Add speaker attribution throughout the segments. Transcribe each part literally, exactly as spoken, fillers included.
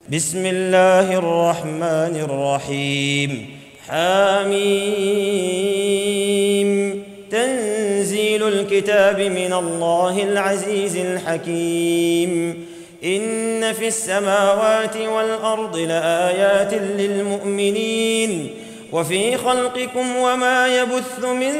Speaker 1: بسم الله الرحمن الرحيم. حميم. تنزيل الكتاب من الله العزيز الحكيم. إن في السماوات والأرض لآيات للمؤمنين وفي خلقكم وما يبث من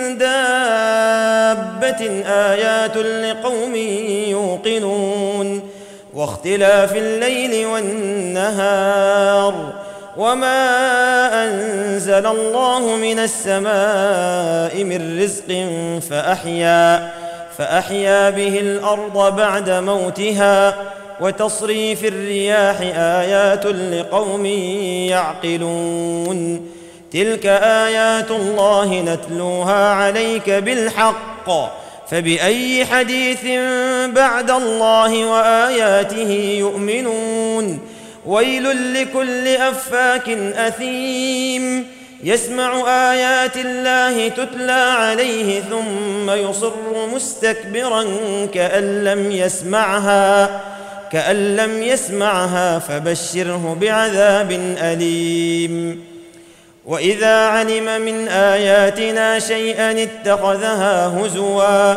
Speaker 1: دابة آيات لقوم يوقنون واختلاف الليل والنهار وما أنزل الله من السماء من رزق فأحيا فأحيا به الأرض بعد موتها وتصريف الرياح آيات لقوم يعقلون تلك آيات الله نتلوها عليك بالحق فبأي حديث بعد الله وآياته يؤمنون ويل لكل أفاك أثيم يسمع آيات الله تتلى عليه ثم يصر مستكبرا كأن لم يسمعها كأن لم يسمعها فبشره بعذاب أليم وإذا علم من آياتنا شيئا اتخذها هزوا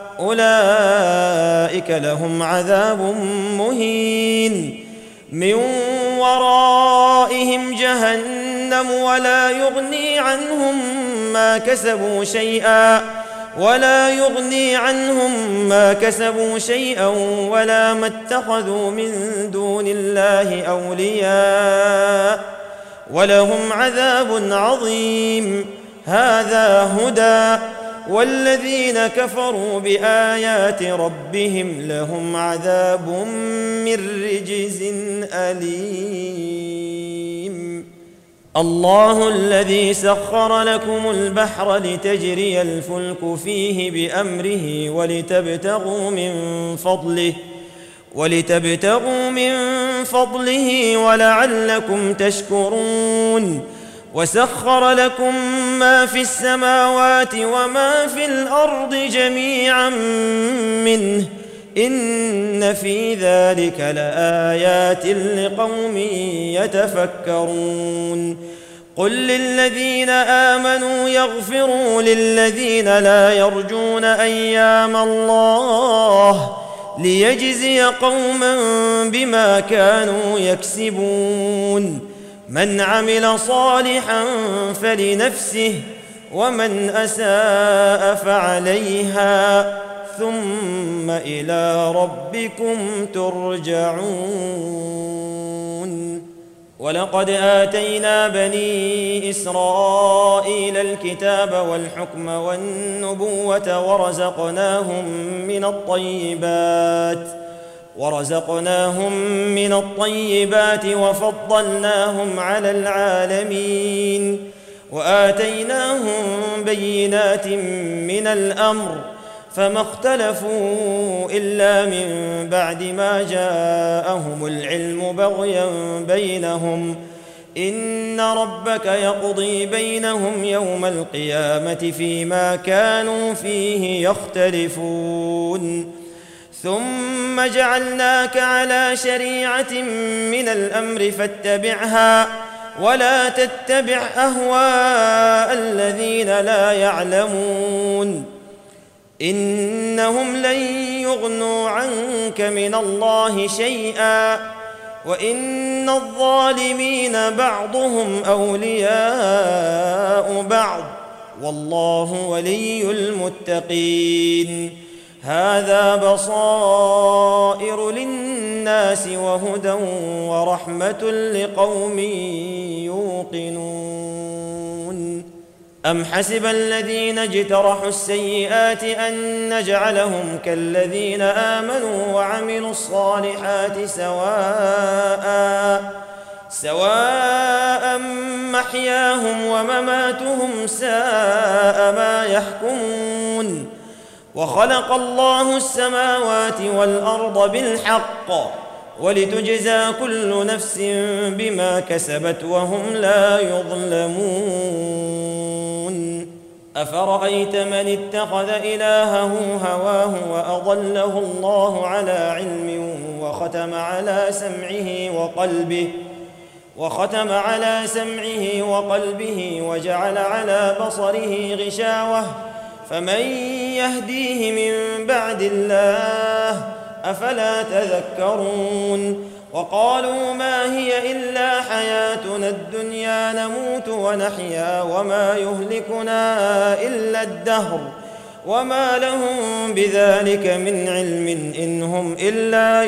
Speaker 1: أولئك لهم عذاب مهين من ورائهم جهنم ولا يغني عنهم ما كسبوا شيئا ولا يغني عنهم ما كسبوا شيئا ولا ما اتخذوا من دون الله أولياء ولهم عذاب عظيم هذا هدى والذين كفروا بآيات ربهم لهم عذاب من رجز أليم الله الذي سخر لكم البحر لتجري الفلك فيه بأمره ولتبتغوا من فضله ولتبتغوا من فضله ولعلكم تشكرون وسخر لكم ما في السماوات وما في الأرض جميعا منه إن في ذلك لآيات لقوم يتفكرون قل للذين آمنوا يغفروا للذين لا يرجون أيام الله ليجزي قوما بما كانوا يكسبون من عمل صالحا فلنفسه ومن أساء فعليها ثم إلى ربكم ترجعون ولقد آتينا بني إسرائيل الكتاب والحكم والنبوة ورزقناهم من الطيبات ورزقناهم من الطيبات وفضلناهم على العالمين وآتيناهم بينات من الأمر فما اختلفوا إلا من بعد ما جاءهم العلم بغيا بينهم إن ربك يقضي بينهم يوم القيامة فيما كانوا فيه يختلفون ثم جعلناك على شريعة من الأمر فاتبعها ولا تتبع أهواء الذين لا يعلمون إنهم لن يغنوا عنك من الله شيئا وإن الظالمين بعضهم أولياء بعض والله ولي المتقين هذا بصائر للناس وهدى ورحمة لقوم يوقنون أم حسب الذين اجترحوا السيئات أن نجعلهم كالذين آمنوا وعملوا الصالحات سواء سواء محياهم ومماتهم ساء ما يحكمون وخلق الله السماوات والأرض بالحق ولتجزى كل نفس بما كسبت وهم لا يظلمون أفرأيت من اتخذ إلهه هواه وأضله الله على علم وختم على سمعه وقلبه وختم على سمعه وقلبه وجعل على بصره غشاوة فمن يهديه من بعد الله أفلا تذكرون وقالوا ما هي إلا حياتنا الدنيا نموت ونحيا وما يهلكنا إلا الدهر وما لهم بذلك من علم إن هم إلا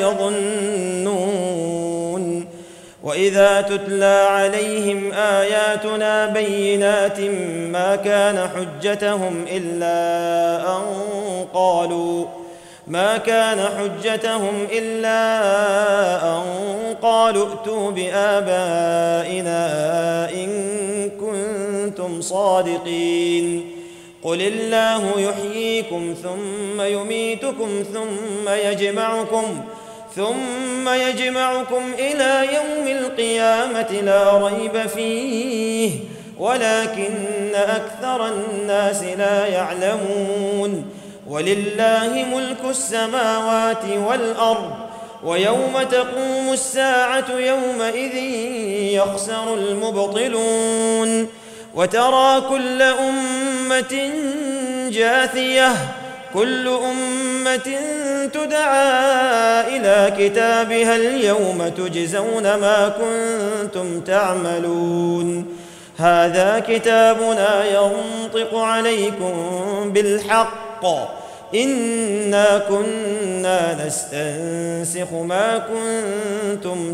Speaker 1: يظنون وإذا تتلى عليهم آياتنا بينات ما كان حجتهم إلا أن قالوا ما كان حجتهم إلا أن قالوا ائتوا بآبائنا إن كنتم صادقين قل الله يحييكم ثم يميتكم ثم يجمعكم ثم يجمعكم إلى يوم القيامة لا ريب فيه ولكن أكثر الناس لا يعلمون ولله ملك السماوات والأرض ويوم تقوم الساعة يومئذ يخسر المبطلون وترى كل أمة جاثية كل أمة تدعى إلى كتابها اليوم تجزون ما كنتم تعملون هذا كتابنا ينطق عليكم بالحق إنا كنا نستنسخ ما كنتم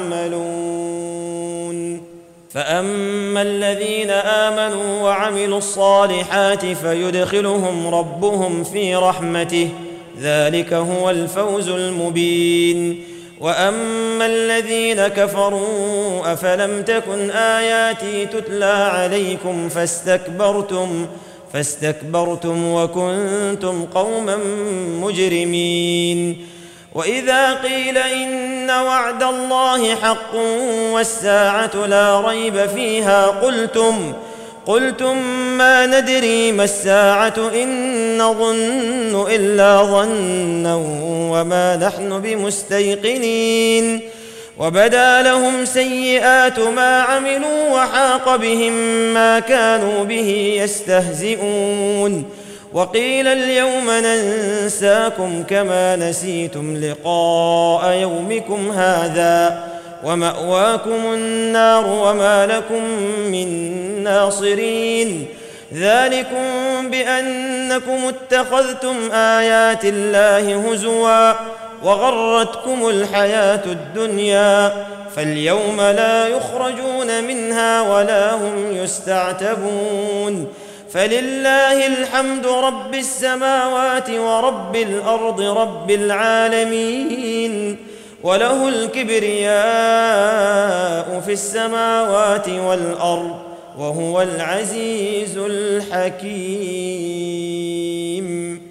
Speaker 1: تعملون فأما الذين آمنوا وعملوا الصالحات فيدخلهم ربهم في رحمته ذلك هو الفوز المبين وأما الذين كفروا أفلم تكن آياتي تتلى عليكم فاستكبرتم فاستكبرتم وكنتم قوما مجرمين وإذا قيل إن وعد الله حق والساعة لا ريب فيها قلتم قلتم ما ندري ما الساعة إن نظن إلا ظنا وما نحن بمستيقنين وبدا لهم سيئات ما عملوا وحاق بهم ما كانوا به يستهزئون وقيل اليوم ننساكم كما نسيتم لقاء يومكم هذا ومأواكم النار وما لكم من ناصرين ذلكم بأنكم اتخذتم آيات الله هزوا وغرتكم الحياة الدنيا فاليوم لا يخرجون منها ولا هم يستعتبون فلله الحمد رب السماوات ورب الأرض رب العالمين وله الكبرياء في السماوات والأرض وهو العزيز الحكيم